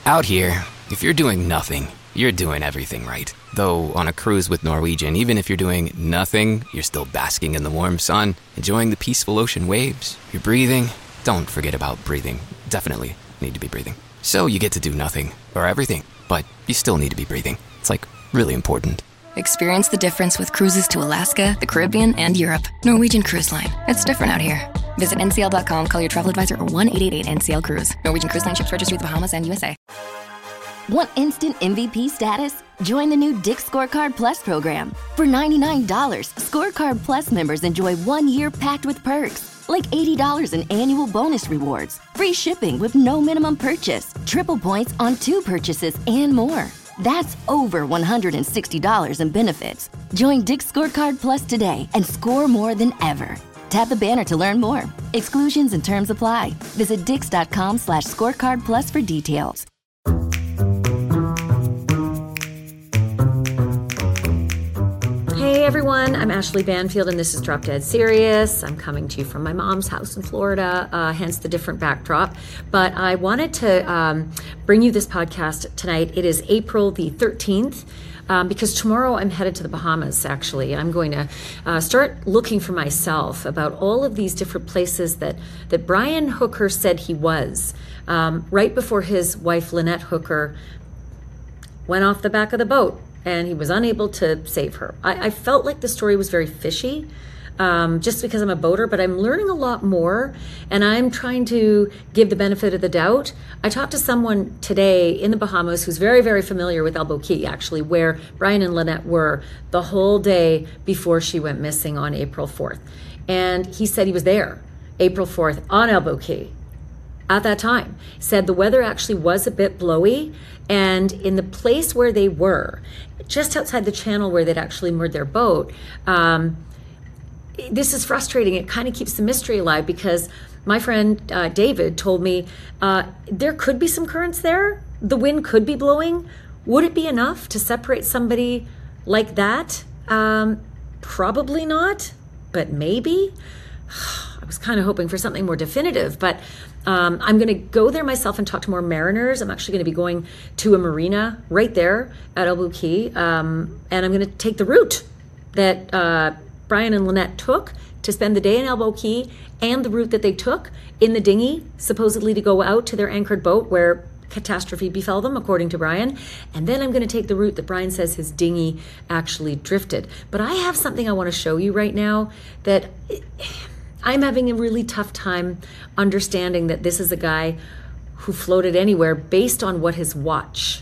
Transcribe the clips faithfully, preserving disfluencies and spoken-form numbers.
Out here, if you're doing nothing, you're doing everything right. Though on a cruise with Norwegian, even if you're doing nothing, you're still basking in the warm sun, enjoying the peaceful ocean waves. You're breathing. Don't forget about breathing. Definitely need to be breathing. So you get to do nothing, or everything, but you still need to be breathing. It's like really important. Experience the difference with cruises to Alaska, the Caribbean, and Europe. Norwegian Cruise Line. It's different out here. Visit N C L dot com, call your travel advisor, or one eight eight eight N C L Cruise. Norwegian Cruise Line ships registry the Bahamas and U S A. Want instant M V P status? Join the new Dick's Scorecard Plus program. For ninety-nine dollars, Scorecard Plus members enjoy one year packed with perks, like eighty dollars in annual bonus rewards, free shipping with no minimum purchase, triple points on two purchases, and more. That's over one hundred sixty dollars in benefits. Join Dick's Scorecard Plus today and score more than ever. Tap the banner to learn more. Exclusions and terms apply. Visit dix.com slash scorecard plus for details. Hey everyone, I'm Ashley Banfield and this is Drop Dead Serious. I'm coming to you from my mom's house in Florida, uh, hence the different backdrop. But I wanted to um, bring you this podcast tonight. It is April the thirteenth. Um, because tomorrow I'm headed to the Bahamas, actually. I'm going to uh, start looking for myself about all of these different places that, that Brian Hooker said he was. Um, right before his wife, Lynette Hooker, went off the back of the boat and he was unable to save her. I, I felt like the story was very fishy. Um, just because I'm a boater, but I'm learning a lot more and I'm trying to give the benefit of the doubt. I talked to someone today in the Bahamas who's very, very familiar with Elbow Key, actually, where Brian and Lynette were the whole day before she went missing on April fourth. And he said he was there April fourth on Elbow Key at that time. Said the weather actually was a bit blowy, and in the place where they were, just outside the channel where they'd actually moored their boat, um, this is frustrating. It kind of keeps the mystery alive because my friend uh, David told me uh, there could be some currents there. The wind could be blowing. Would it be enough to separate somebody like that? Um, probably not, but maybe. I was kind of hoping for something more definitive, but um, I'm going to go there myself and talk to more mariners. I'm actually going to be going to a marina right there at Elbow Key, um, and I'm going to take the route that uh, Brian and Lynette took to spend the day in Elbow Key and the route that they took in the dinghy, supposedly to go out to their anchored boat where catastrophe befell them, according to Brian. And then I'm going to take the route that Brian says his dinghy actually drifted. But I have something I want to show you right now that I'm having a really tough time understanding that this is a guy who floated anywhere based on what his watch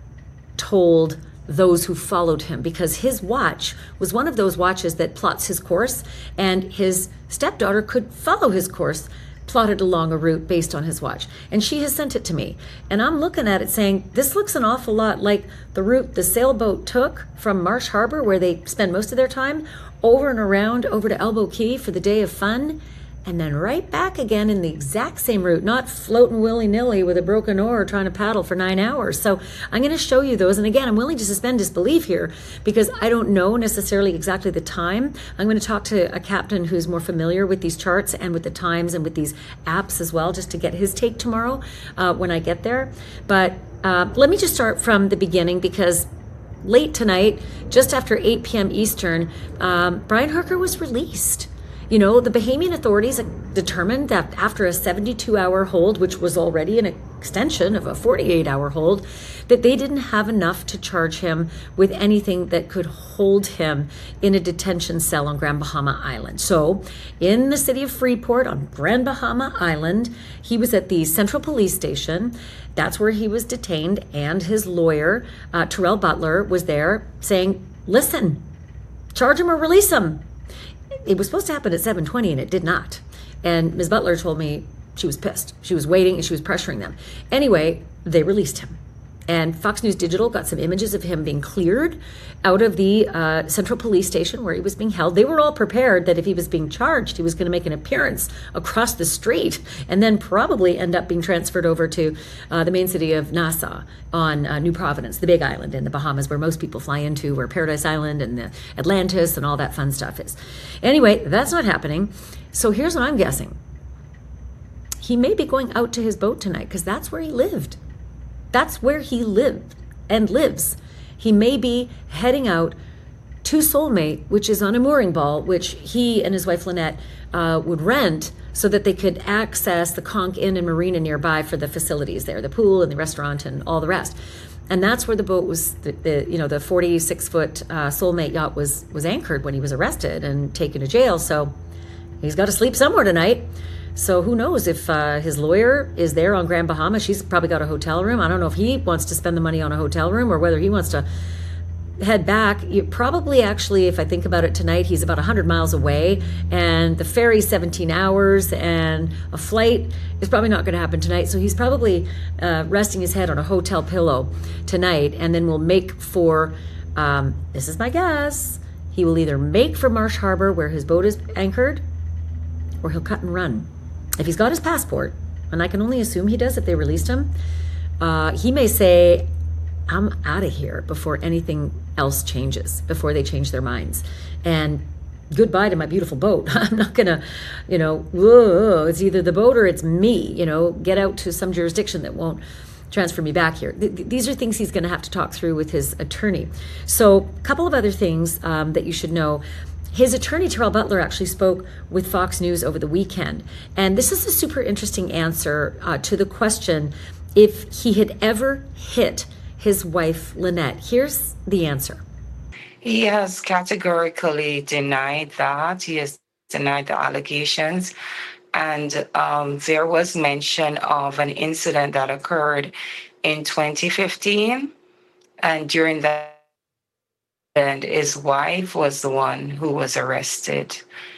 told those who followed him, because his watch was one of those watches that plots his course, and his stepdaughter could follow his course plotted along a route based on his watch. And she has sent it to me. And I'm looking at it saying, this looks an awful lot like the route the sailboat took from Marsh Harbor, where they spend most of their time, over and around over to Elbow Key for the day of fun, and then right back again in the exact same route, not floating willy-nilly with a broken oar trying to paddle for nine hours. So I'm going to show you those. And again, I'm willing to suspend disbelief here because I don't know necessarily exactly the time. I'm going to talk to a captain who's more familiar with these charts and with the times and with these apps as well, just to get his take tomorrow uh, when I get there. But uh, let me just start from the beginning, because late tonight, just after eight p.m. Eastern, um, Brian Hooker was released. You know, the Bahamian authorities determined that after a seventy-two hour hold, which was already an extension of a forty-eight hour hold, that they didn't have enough to charge him with anything that could hold him in a detention cell on Grand Bahama Island. So in the city of Freeport on Grand Bahama Island, he was at the Central Police Station. That's where he was detained, and his lawyer, uh, Terrell Butler, was there saying, listen, charge him or release him. It was supposed to happen at seven twenty and it did not. And Miz Butler told me she was pissed. She was waiting and she was pressuring them. Anyway, they released him. And Fox News Digital got some images of him being cleared out of the uh, Central Police Station where he was being held. They were all prepared that if he was being charged, he was going to make an appearance across the street and then probably end up being transferred over to uh, the main city of Nassau on uh, New Providence, the big island in the Bahamas where most people fly into, where Paradise Island and the Atlantis and all that fun stuff is. Anyway, that's not happening. So here's what I'm guessing. He may be going out to his boat tonight because that's where he lived. That's where he lived and lives. He may be heading out to Soulmate, which is on a mooring ball, which he and his wife Lynette uh, would rent so that they could access the Conch Inn and Marina nearby for the facilities there, the pool and the restaurant and all the rest. And that's where the boat was, the, the you know, the forty-six foot uh, Soulmate yacht was was anchored when he was arrested and taken to jail. So he's got to sleep somewhere tonight. So who knows if uh, his lawyer is there on Grand Bahama. She's probably got a hotel room. I don't know if he wants to spend the money on a hotel room or whether he wants to head back. You probably actually, if I think about it tonight, he's about one hundred miles away and the ferry's seventeen hours and a flight is probably not going to happen tonight. So he's probably uh, resting his head on a hotel pillow tonight, and then we'll make for, um, this is my guess, he will either make for Marsh Harbor where his boat is anchored, or he'll cut and run. If he's got his passport, and I can only assume he does if they released him, uh, he may say, I'm out of here before anything else changes, before they change their minds. And goodbye to my beautiful boat. I'm not going to, you know, whoa, it's either the boat or it's me, you know, get out to some jurisdiction that won't transfer me back here. Th- these are things he's going to have to talk through with his attorney. So a couple of other things um, that you should know. His attorney, Terrell Butler, actually spoke with Fox News over the weekend. And this is a super interesting answer uh, to the question if he had ever hit his wife, Lynette. Here's the answer. He has categorically denied that. He has denied the allegations. And um, there was mention of an incident that occurred in twenty fifteen. And during that, and his wife was the one who was arrested.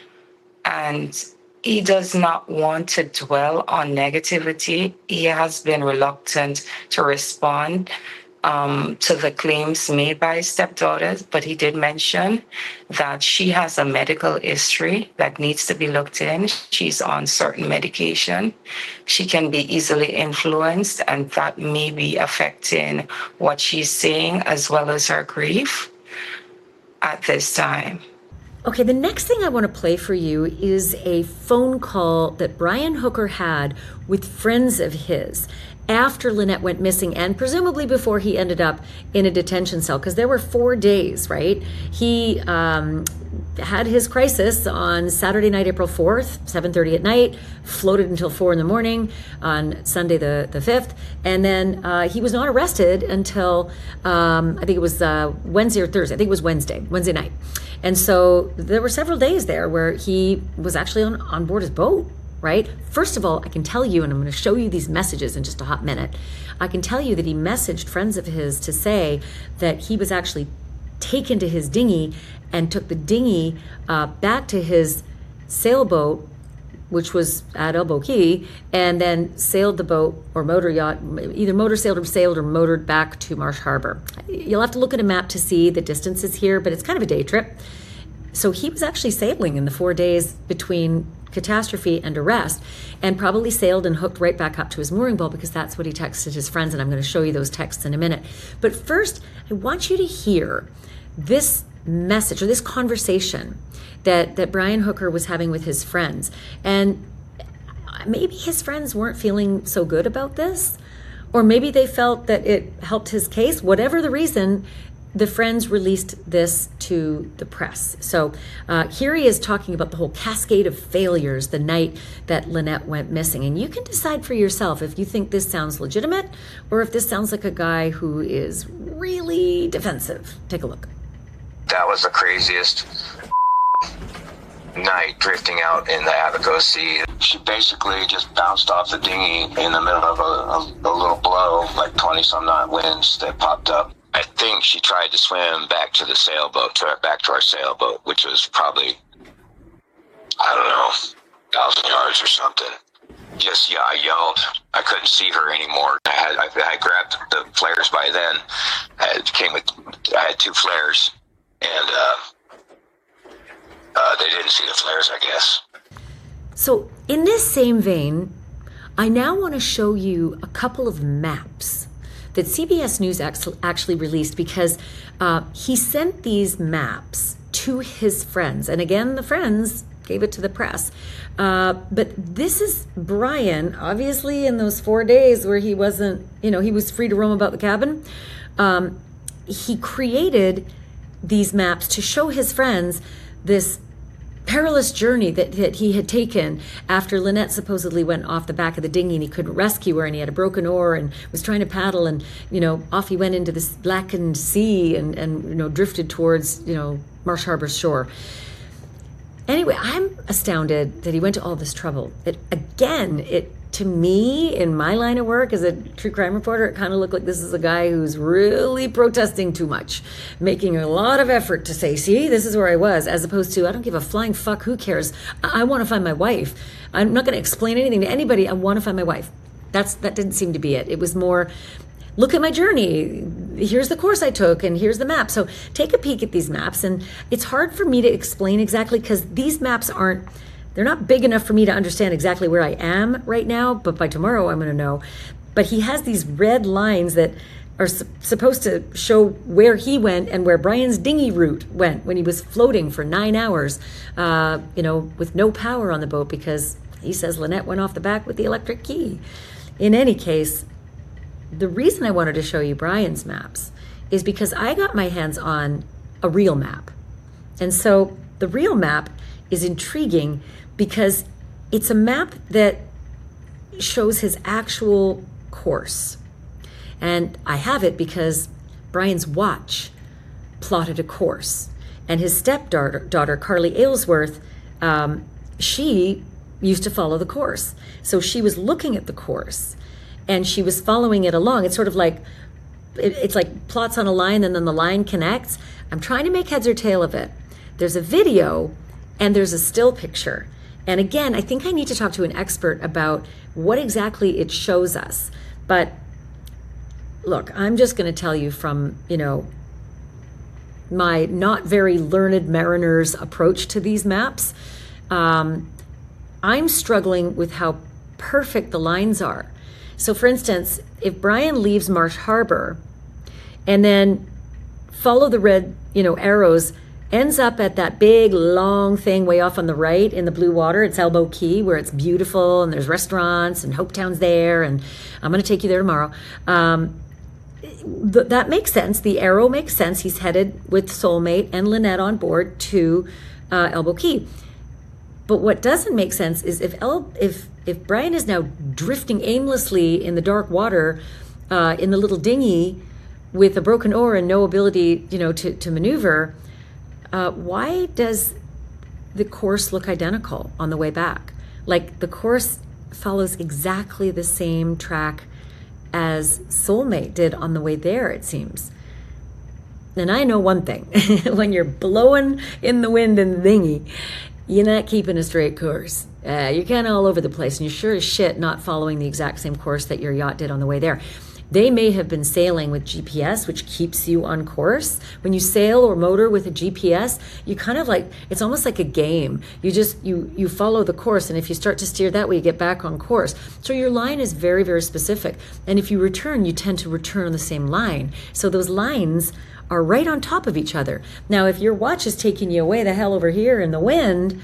And he does not want to dwell on negativity. He has been reluctant to respond um, to the claims made by his stepdaughters, but he did mention that she has a medical history that needs to be looked in. She's on certain medication. She can be easily influenced, and that may be affecting what she's saying as well as her grief at this time. Okay, the next thing I want to play for you is a phone call that Brian Hooker had with friends of his after Lynette went missing and presumably before he ended up in a detention cell, because there were four days, right? He um, had his crisis on Saturday night, April fourth, seven thirty at night, floated until four in the morning on Sunday the, the fifth, and then uh, he was not arrested until, um, I think it was uh, Wednesday or Thursday, I think it was Wednesday, Wednesday night. And so there were several days there where he was actually on, on board his boat, right? First of all, I can tell you, and I'm going to show you these messages in just a hot minute, I can tell you that he messaged friends of his to say that he was actually taken to his dinghy and took the dinghy uh, back to his sailboat, which was at Elbow Key, and then sailed the boat or motor yacht, either motor sailed or sailed or motored back to Marsh Harbor. You'll have to look at a map to see the distances here, but it's kind of a day trip. So he was actually sailing in the four days between catastrophe and arrest, and probably sailed and hooked right back up to his mooring ball, because that's what he texted his friends, and I'm going to show you those texts in a minute. But first, I want you to hear this message or this conversation that, that Brian Hooker was having with his friends. And maybe his friends weren't feeling so good about this, or maybe they felt that it helped his case. Whatever the reason, the friends released this to the press. So uh, here he is talking about the whole cascade of failures the night that Lynette went missing. And you can decide for yourself if you think this sounds legitimate or if this sounds like a guy who is really defensive. Take a look. That was the craziest night drifting out in the Abaco Sea. She basically just bounced off the dinghy in the middle of a, a, a little blow, like twenty some knot winds that popped up. I think she tried to swim back to the sailboat, to back to our sailboat, which was probably, I don't know, a thousand yards or something. Just, yeah, I yelled. I couldn't see her anymore. I had, I, I grabbed the flares by then. I had, came with, I had two flares, and uh, uh, they didn't see the flares, I guess. So in this same vein, I now want to show you a couple of maps that C B S News actually released, because uh, he sent these maps to his friends. And again, the friends gave it to the press. Uh, but this is Brian, obviously in those four days where he wasn't, you know, he was free to roam about the cabin. Um, he created these maps to show his friends this perilous journey that, that he had taken after Lynette supposedly went off the back of the dinghy and he couldn't rescue her, and he had a broken oar and was trying to paddle, and, you know, off he went into this blackened sea and, and you know, drifted towards, you know, Marsh Harbor's shore. Anyway, I'm astounded that he went to all this trouble. It, again, it to me, in my line of work as a true crime reporter, it kind of looked like this is a guy who's really protesting too much, making a lot of effort to say, see, this is where I was, as opposed to, I don't give a flying fuck, who cares? I, I want to find my wife. I'm not going to explain anything to anybody. I want to find my wife. That's That didn't seem to be it. It was more, look at my journey. Here's the course I took, and here's the map. So take a peek at these maps. And it's hard for me to explain exactly because these maps aren't, they're not big enough for me to understand exactly where I am right now, but by tomorrow I'm going to know. But he has these red lines that are su- supposed to show where he went and where Brian's dinghy route went when he was floating for nine hours, uh, you know, with no power on the boat because he says Lynette went off the back with the electric key. In any case, the reason I wanted to show you Brian's maps is because I got my hands on a real map. And so the real map is intriguing because it's a map that shows his actual course. And I have it because Brian's watch plotted a course. And his stepdaughter, daughter, Carly Aylesworth, um, she used to follow the course. So she was looking at the course and she was following it along. It's sort of like, it, it's like plots on a line and then the line connects. I'm trying to make heads or tail of it. There's a video and there's a still picture. And again, I think I need to talk to an expert about what exactly it shows us. But look, I'm just going to tell you from, you know, my not very learned mariner's approach to these maps. Um, I'm struggling with how perfect the lines are. So for instance, if Brian leaves Marsh Harbor and then follow the red, you know, arrows, ends up at that big long thing way off on the right in the blue water. It's Elbow Key, where it's beautiful and there's restaurants and Hopetown's there, and I'm going to take you there tomorrow. Um, th- that makes sense. The arrow makes sense. He's headed with Soulmate and Lynette on board to uh, Elbow Key. But what doesn't make sense is if El- if if Brian is now drifting aimlessly in the dark water uh, in the little dinghy with a broken oar and no ability, you know, to, to maneuver. Uh, why does the course look identical on the way back? Like the course follows exactly the same track as Soulmate did on the way there, it seems. And I know one thing, when you're blowing in the wind in the dinghy, you're not keeping a straight course. Uh, you're kind of all over the place, and you're sure as shit not following the exact same course that your yacht did on the way there. They may have been sailing with G P S, which keeps you on course. When you sail or motor with a G P S, you kind of like, it's almost like a game. You just, you you follow the course, and if you start to steer that way, you get back on course. So your line is very, very specific. And if you return, you tend to return on the same line. So those lines are right on top of each other. Now, if your watch is taking you away the hell over here in the wind,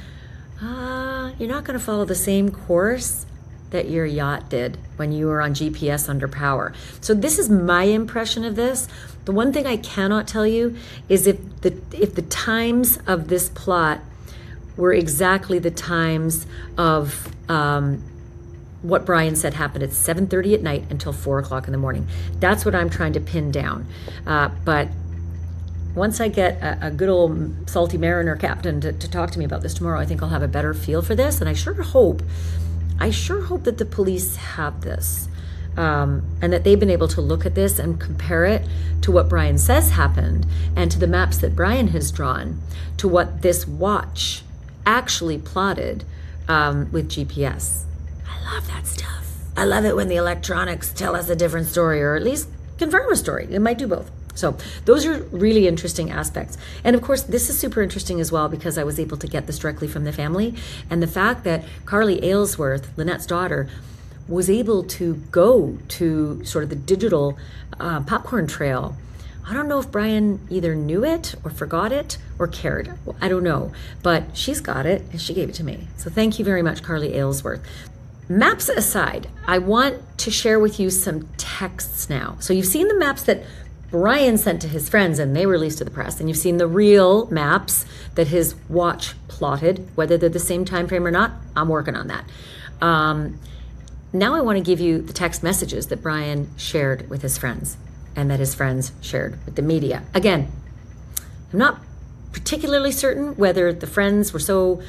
uh, you're not going to follow the same course that your yacht did when you were on G P S under power. So this is my impression of this. The one thing I cannot tell you is if the if the times of this plot were exactly the times of um, what Brian said happened at seven thirty at night until four o'clock in the morning. That's what I'm trying to pin down. Uh, but once I get a, a good old salty mariner captain to, to talk to me about this tomorrow, I think I'll have a better feel for this. And I sure hope I sure hope that the police have this um, and that they've been able to look at this and compare it to what Brian says happened and to the maps that Brian has drawn to what this watch actually plotted um, with G P S. I love that stuff. I love it when the electronics tell us a different story, or at least confirm a story. It might do both. So those are really interesting aspects. And of course, this is super interesting as well because I was able to get this directly from the family. And the fact that Carly Aylesworth, Lynette's daughter, was able to go to sort of the digital uh, popcorn trail I don't know if Brian either knew it or forgot it or cared. I don't know, but she's got it and she gave it to me. So thank you very much, Carly Aylesworth. Maps aside, I want to share with you some texts now. So you've seen the maps that Brian sent to his friends and they released to the press, and you've seen the real maps that his watch plotted. Whether they're the same time frame or not, I'm working on that. Um, now I want to give you the text messages that Brian shared with his friends and that his friends shared with the media. Again, I'm not particularly certain whether the friends were so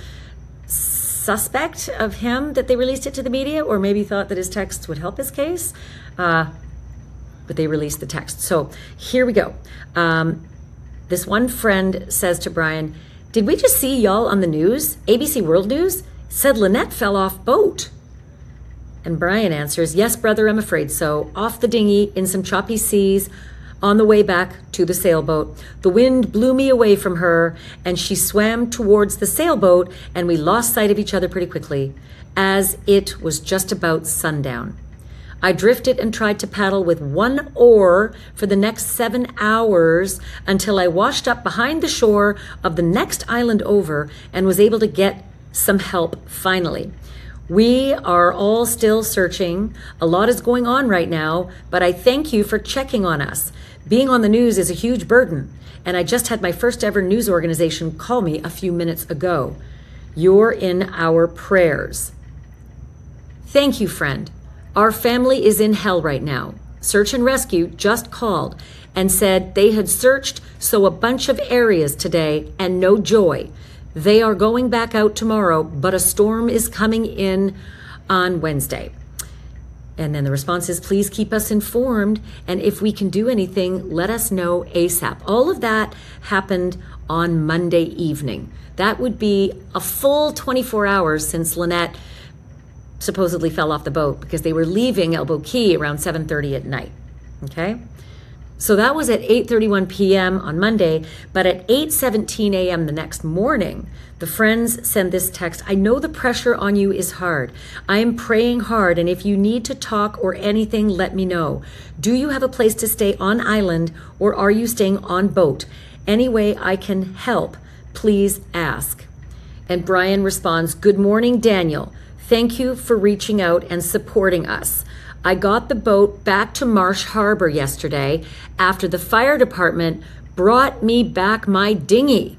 suspect of him that they released it to the media, or maybe thought that his texts would help his case, uh, but they released the text. So here we go. Um, this one friend says to Brian, "Did we just see y'all on the news? A B C World News said Lynette fell off boat." And Brian answers, "Yes, brother, I'm afraid so. Off the dinghy in some choppy seas on the way back to the sailboat. The wind blew me away from her and she swam towards the sailboat and we lost sight of each other pretty quickly as it was just about sundown. I drifted and tried to paddle with one oar for the next seven hours until I washed up behind the shore of the next island over and was able to get some help finally. We are all still searching. A lot is going on right now, but I thank you for checking on us. Being on the news is a huge burden, and I just had my first ever news organization call me a few minutes ago. You're in our prayers." Thank you, friend. Our family is in hell right now. Search and Rescue just called and said they had searched so a bunch of areas today and no joy. They are going back out tomorrow, but a storm is coming in on Wednesday. And then the response is, please keep us informed. And if we can do anything, let us know ASAP. All of that happened on Monday evening. That would be a full twenty-four hours since Lynette supposedly fell off the boat, because they were leaving Elbow Key around seven thirty at night. Okay? So that was at eight thirty-one p.m. on Monday, but at eight seventeen a.m. the next morning, the friends send this text: "I know the pressure on you is hard. I am praying hard, and if you need to talk or anything, let me know. Do you have a place to stay on island, or are you staying on boat? Any way I can help, please ask." And Brian responds, "Good morning, Daniel. Thank you for reaching out and supporting us. I got the boat back to Marsh Harbor yesterday after the fire department brought me back my dinghy.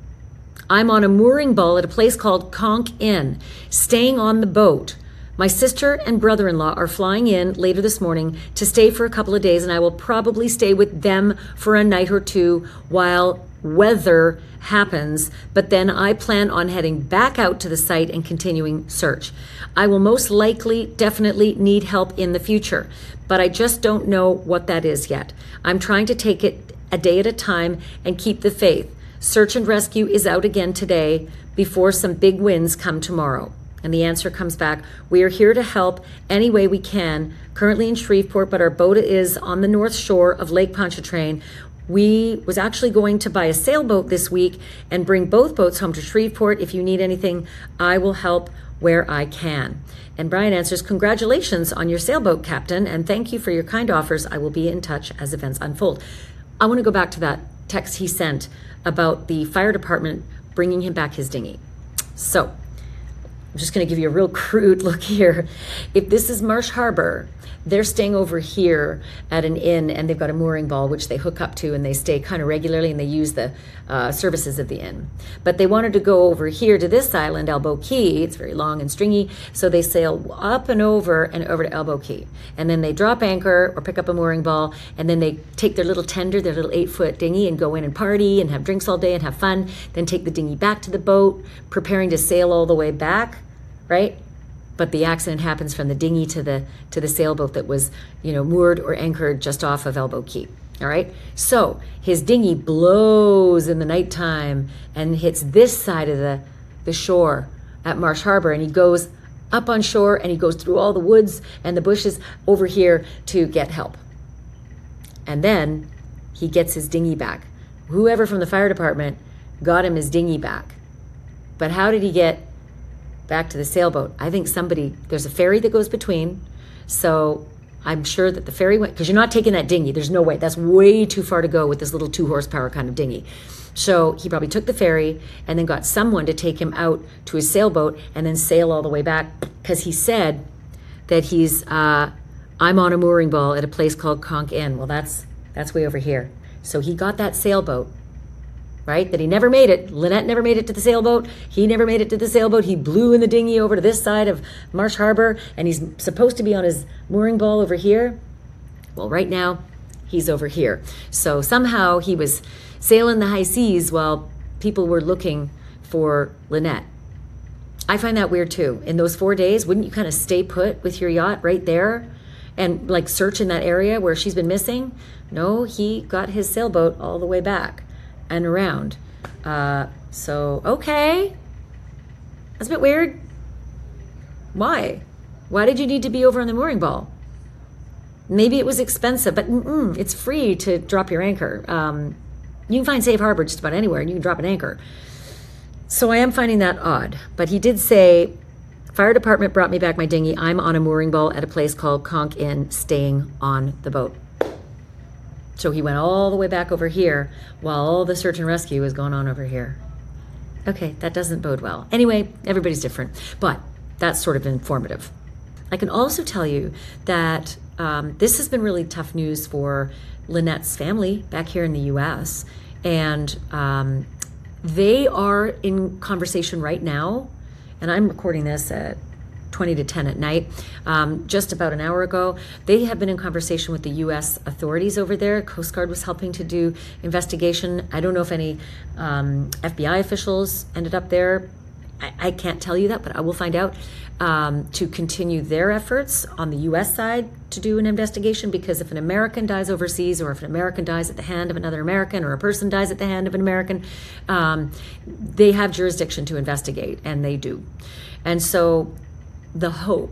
I'm on a mooring ball at a place called Conch Inn, staying on the boat. My sister and brother-in-law are flying in later this morning to stay for a couple of days, and I will probably stay with them for a night or two while weather happens, but then I plan on heading back out to the site and continuing search. I will most likely definitely need help in the future, but I just don't know what that is yet. I'm trying to take it a day at a time and keep the faith. Search and rescue is out again today before some big winds come tomorrow." And the answer comes back: "We are here to help any way we can, currently in Shreveport, but our boat is on the north shore of Lake Pontchartrain. We was actually going to buy a sailboat this week and bring both boats home to Shreveport. If you need anything, I will help where I can." And Brian answers, "Congratulations on your sailboat, Captain, and thank you for your kind offers. I will be in touch as events unfold." I want to go back to that text he sent about the fire department bringing him back his dinghy. So I'm just going to give you a real crude look here. If this is Marsh Harbor, they're staying over here at an inn, and they've got a mooring ball which they hook up to, and they stay kind of regularly, and they use the uh, services of the inn. But they wanted to go over here to this island, Elbow Key. It's very long and stringy, so they sail up and over and over to Elbow Key. And then they drop anchor or pick up a mooring ball, and then they take their little tender, their little eight-foot dinghy, and go in and party and have drinks all day and have fun, then take the dinghy back to the boat, preparing to sail all the way back, right? But the accident happens from the dinghy to the to the sailboat that was, you know, moored or anchored just off of Elbow Key. All right. So his dinghy blows in the nighttime and hits this side of the, the shore at Marsh Harbor, and he goes up on shore and he goes through all the woods and the bushes over here to get help. And then he gets his dinghy back. Whoever from the fire department got him his dinghy back. But how did he get back to the sailboat? I think somebody, there's a ferry that goes between, so I'm sure that the ferry went, because you're not taking that dinghy. There's no way. That's way too far to go with this little two horsepower kind of dinghy. So he probably took the ferry and then got someone to take him out to his sailboat and then sail all the way back, because he said that he's, uh, I'm on a mooring ball at a place called Conch Inn. Well, that's that's way over here. So he got that sailboat, right? That he never made it. Lynette never made it to the sailboat. He never made it to the sailboat. He blew in the dinghy over to this side of Marsh Harbor, and he's supposed to be on his mooring ball over here. Well, right now, he's over here. So somehow he was sailing the high seas while people were looking for Lynette. I find that weird too. In those four days, wouldn't you kind of stay put with your yacht right there and like search in that area where she's been missing? No, he got his sailboat all the way back and around. Uh, so, okay. That's a bit weird. Why? Why did you need to be over on the mooring ball? Maybe it was expensive, but mm-mm, it's free to drop your anchor. Um, you can find safe harbor just about anywhere, and you can drop an anchor. So I am finding that odd. But he did say, fire department brought me back my dinghy. I'm on a mooring ball at a place called Conch Inn, staying on the boat. So he went all the way back over here while all the search and rescue was going on over here. Okay, that doesn't bode well. Anyway, everybody's different, but that's sort of informative. I can also tell you that um, this has been really tough news for Lynette's family back here in the U S, and um, they are in conversation right now, and I'm recording this at twenty to ten at night, um, just about an hour ago. They have been in conversation with the U S authorities over there. Coast Guard was helping to do investigation. I don't know if any um, F B I officials ended up there. I, I can't tell you that, but I will find out, um, to continue their efforts on the U S side to do an investigation, because if an American dies overseas, or if an American dies at the hand of another American, or a person dies at the hand of an American, um, they have jurisdiction to investigate, and they do. And so the hope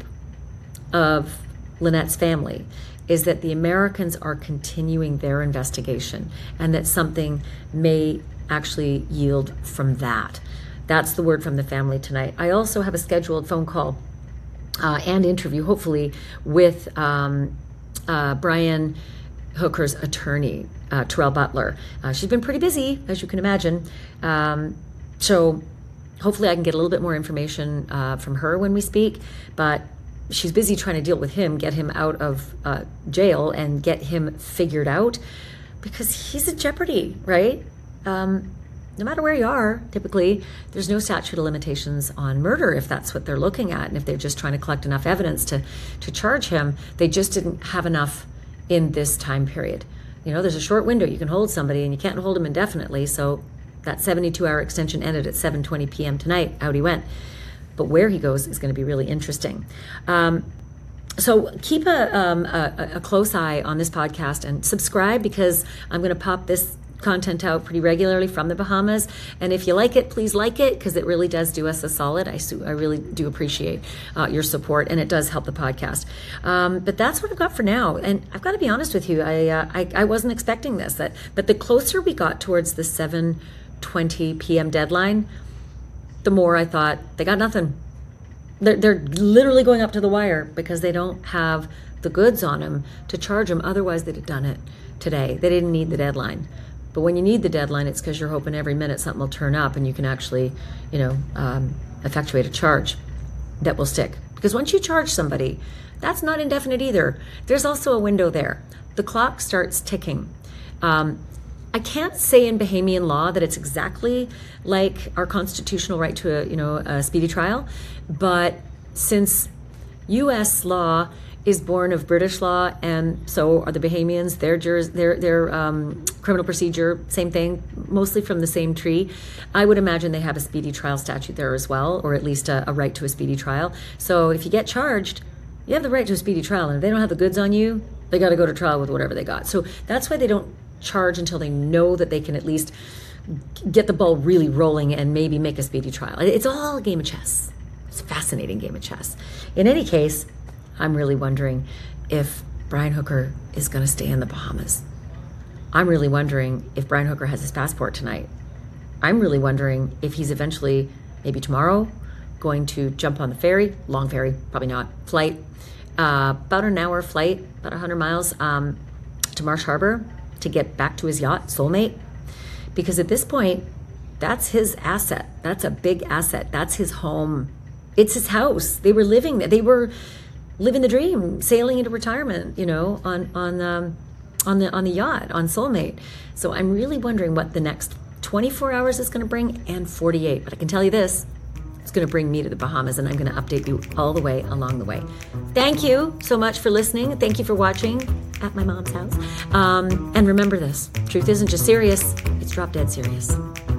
of Lynette's family is that the Americans are continuing their investigation, and that something may actually yield from that. That's the word from the family tonight. I also have a scheduled phone call uh, and interview, hopefully, with um, uh, Brian Hooker's attorney, uh, Terrell Butler. Uh, she's been pretty busy, as you can imagine. Um, so hopefully I can get a little bit more information uh, from her when we speak. But she's busy trying to deal with him, get him out of uh, jail, and get him figured out, because he's in jeopardy, right? Um, No matter where you are, typically, there's no statute of limitations on murder if that's what they're looking at. And if they're just trying to collect enough evidence to, to charge him, they just didn't have enough in this time period. You know, there's a short window. You can hold somebody, and you can't hold them indefinitely. So that seventy-two hour extension ended at seven twenty p.m. tonight. Out he went. But where he goes is going to be really interesting. Um, So keep a, um, a, a close eye on this podcast, and subscribe, because I'm going to pop this content out pretty regularly from the Bahamas. And if you like it, please like it, because it really does do us a solid. I, su- I really do appreciate uh, your support, and it does help the podcast. Um, but that's what I've got for now. And I've got to be honest with you, I, uh, I I wasn't expecting this. That, but the closer we got towards the seven twenty p.m. deadline, the more I thought, they got nothing. They're, they're literally going up to the wire, because they don't have the goods on them to charge them. Otherwise, they'd have done it today. They didn't need the deadline. But when you need the deadline, it's because you're hoping every minute something will turn up, and you can actually, you know, um, effectuate a charge that will stick. Because once you charge somebody, that's not indefinite either. There's also a window there. The clock starts ticking. Um, I can't say in Bahamian law that it's exactly like our constitutional right to a, you know, a speedy trial, but since U S law is born of British law, and so are the Bahamians, their juris, their their um, criminal procedure, same thing, mostly from the same tree. I would imagine they have a speedy trial statute there as well, or at least a, a right to a speedy trial. So if you get charged, you have the right to a speedy trial, and if they don't have the goods on you, they got to go to trial with whatever they got. So that's why they don't charge until they know that they can at least get the ball really rolling and maybe make a speedy trial. It's all a game of chess. It's a fascinating game of chess. In any case, I'm really wondering if Brian Hooker is going to stay in the Bahamas. I'm really wondering if Brian Hooker has his passport tonight. I'm really wondering if he's eventually, maybe tomorrow, going to jump on the ferry, long ferry, probably not, flight, uh, about an hour flight, about one hundred miles um, to Marsh Harbor to get back to his yacht, Soulmate. Because at this point, that's his asset. That's a big asset. That's his home. It's his house. They were living there. They were living the dream, sailing into retirement, you know, on on um, on the on the yacht, on Soulmate. So I'm really wondering what the next twenty-four hours is going to bring, and forty-eight. But I can tell you this, it's going to bring me to the Bahamas, and I'm going to update you all the way along the way. Thank you so much for listening. Thank you for watching at my mom's house. Um, and remember this, truth isn't just serious, it's drop dead serious.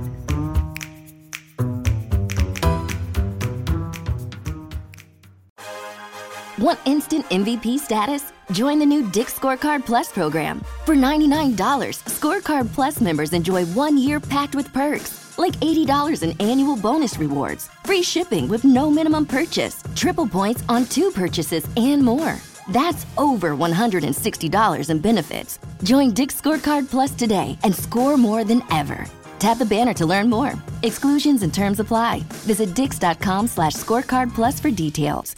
Want instant M V P status? Join the new Dick's Scorecard Plus program. For ninety-nine dollars, Scorecard Plus members enjoy one year packed with perks, like eighty dollars in annual bonus rewards, free shipping with no minimum purchase, triple points on two purchases, and more. That's over one hundred sixty dollars in benefits. Join Dick's Scorecard Plus today and score more than ever. Tap the banner to learn more. Exclusions and terms apply. Visit dix.com slash scorecard plus for details.